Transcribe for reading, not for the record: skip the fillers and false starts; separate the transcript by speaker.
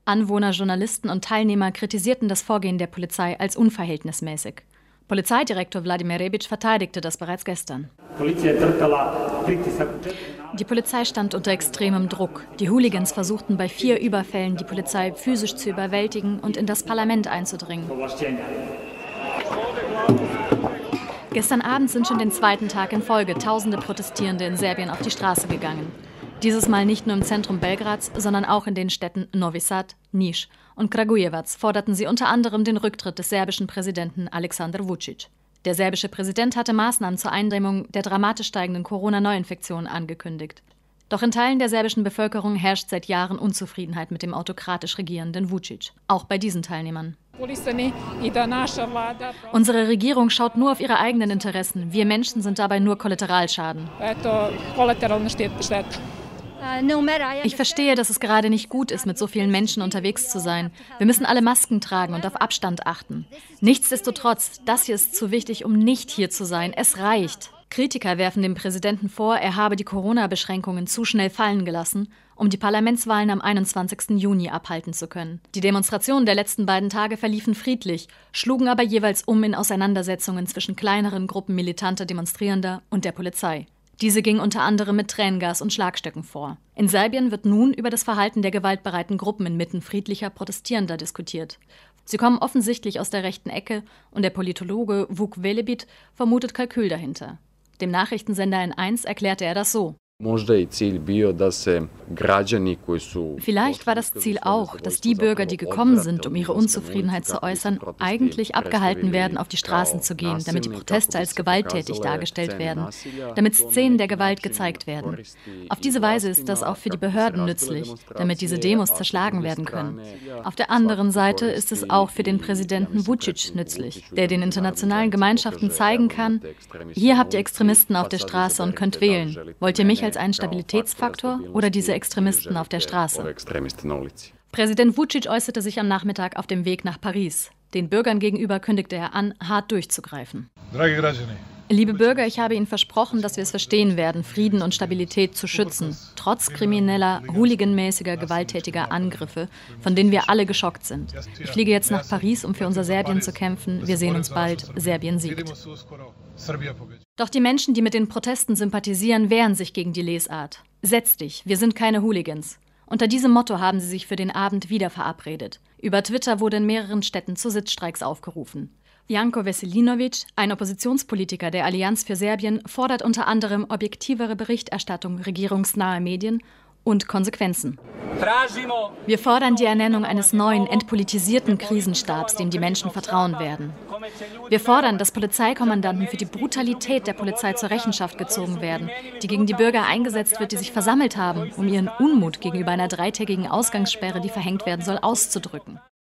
Speaker 1: Anwohner, Journalisten und Teilnehmer kritisierten das Vorgehen der Polizei als unverhältnismäßig. Polizeidirektor Vladimir Rebic verteidigte das bereits gestern. Die Polizei stand unter extremem Druck. Die Hooligans versuchten bei 4 Überfällen, die Polizei physisch zu überwältigen und in das Parlament einzudringen. Gestern Abend sind schon den 2. Tag in Folge tausende Protestierende in Serbien auf die Straße gegangen. Dieses Mal nicht nur im Zentrum Belgrads, sondern auch in den Städten Novi Sad, Niš und Kragujevac forderten sie unter anderem den Rücktritt des serbischen Präsidenten Aleksandar Vučić. Der serbische Präsident hatte Maßnahmen zur Eindämmung der dramatisch steigenden Corona-Neuinfektionen angekündigt. Doch in Teilen der serbischen Bevölkerung herrscht seit Jahren Unzufriedenheit mit dem autokratisch regierenden Vučić, auch bei diesen Teilnehmern. Unsere Regierung schaut nur auf ihre eigenen Interessen. Wir Menschen sind dabei nur Kollateralschaden. Ich verstehe, dass es gerade nicht gut ist, mit so vielen Menschen unterwegs zu sein. Wir müssen alle Masken tragen und auf Abstand achten. Nichtsdestotrotz, das hier ist zu wichtig, um nicht hier zu sein. Es reicht. Kritiker werfen dem Präsidenten vor, er habe die Corona-Beschränkungen zu schnell fallen gelassen, um die Parlamentswahlen am 21. Juni abhalten zu können. Die Demonstrationen der letzten beiden Tage verliefen friedlich, schlugen aber jeweils um in Auseinandersetzungen zwischen kleineren Gruppen militanter Demonstrierender und der Polizei. Diese ging unter anderem mit Tränengas und Schlagstöcken vor. In Serbien wird nun über das Verhalten der gewaltbereiten Gruppen inmitten friedlicher Protestierender diskutiert. Sie kommen offensichtlich aus der rechten Ecke und der Politologe Vuk Velebit vermutet Kalkül dahinter. Dem Nachrichtensender N1 erklärte er das so. Vielleicht war das Ziel auch, dass die Bürger, die gekommen sind, um ihre Unzufriedenheit zu äußern, eigentlich abgehalten werden, auf die Straßen zu gehen, damit die Proteste als gewalttätig dargestellt werden, damit Szenen der Gewalt gezeigt werden. Auf diese Weise ist das auch für die Behörden nützlich, damit diese Demos zerschlagen werden können. Auf der anderen Seite ist es auch für den Präsidenten Vučić nützlich, der den internationalen Gemeinschaften zeigen kann, hier habt ihr Extremisten auf der Straße und könnt wählen. Wollt ihr mich als einen Stabilitätsfaktor oder diese Extremisten auf der Straße? Präsident Vučić äußerte sich am Nachmittag auf dem Weg nach Paris. Den Bürgern gegenüber kündigte er an, hart durchzugreifen. Liebe Bürger, ich habe Ihnen versprochen, dass wir es verstehen werden, Frieden und Stabilität zu schützen, trotz krimineller, hooliganmäßiger, gewalttätiger Angriffe, von denen wir alle geschockt sind. Ich fliege jetzt nach Paris, um für unser Serbien zu kämpfen. Wir sehen uns bald. Serbien siegt. Doch die Menschen, die mit den Protesten sympathisieren, wehren sich gegen die Lesart. Setz dich, wir sind keine Hooligans. Unter diesem Motto haben sie sich für den Abend wieder verabredet. Über Twitter wurde in mehreren Städten zu Sitzstreiks aufgerufen. Janko Veselinović, ein Oppositionspolitiker der Allianz für Serbien, fordert unter anderem objektivere Berichterstattung regierungsnaher Medien und Konsequenzen. Wir fordern die Ernennung eines neuen, entpolitisierten Krisenstabs, dem die Menschen vertrauen werden. Wir fordern, dass Polizeikommandanten für die Brutalität der Polizei zur Rechenschaft gezogen werden, die gegen die Bürger eingesetzt wird, die sich versammelt haben, um ihren Unmut gegenüber einer 3-tägigen Ausgangssperre, die verhängt werden soll, auszudrücken.